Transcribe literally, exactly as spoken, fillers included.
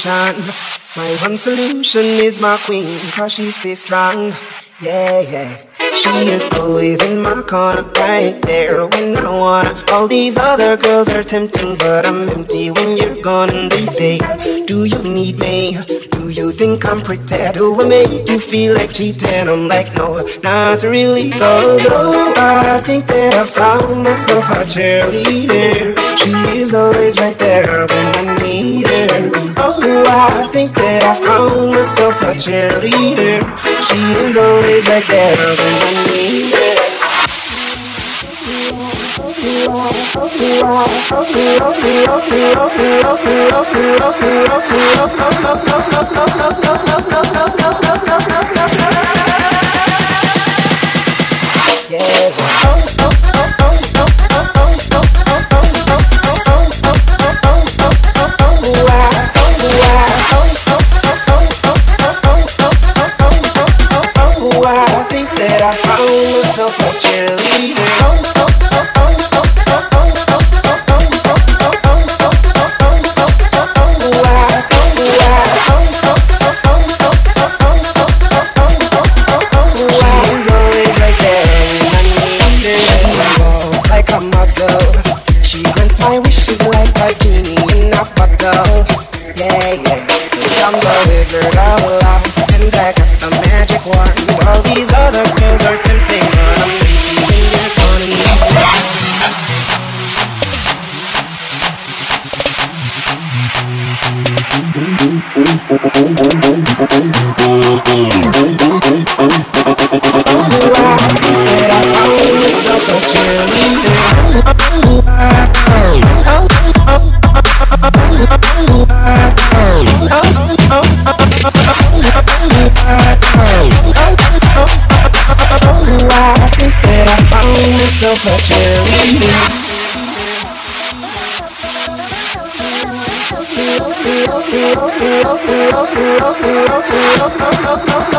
solution. My one solution is my queen, cause she stays strong. Yeah, yeah. She is always in my corner, right there when I wanna. All these other girls are tempting, but I'm empty when you're gone. And they say, do you need me? Do you think I'm pretty? Do I make you feel like cheating? I'm like, no, not really. Cause oh, I think that I found myself a cheerleader. She is always right there when I need her. Oh, I think that I found myself a cheerleader. She is always right there when I need her. I think that I found myself a cheerleader. She's always right there when I need her. Walks like a model. She grants my wishes like a genie in a bottle. Yeah, yeah. I'm the wizard of love, and I got the magic wand. All these other girls are tempting, but I'm empty when you're gone. And they say, myself a cheerleader.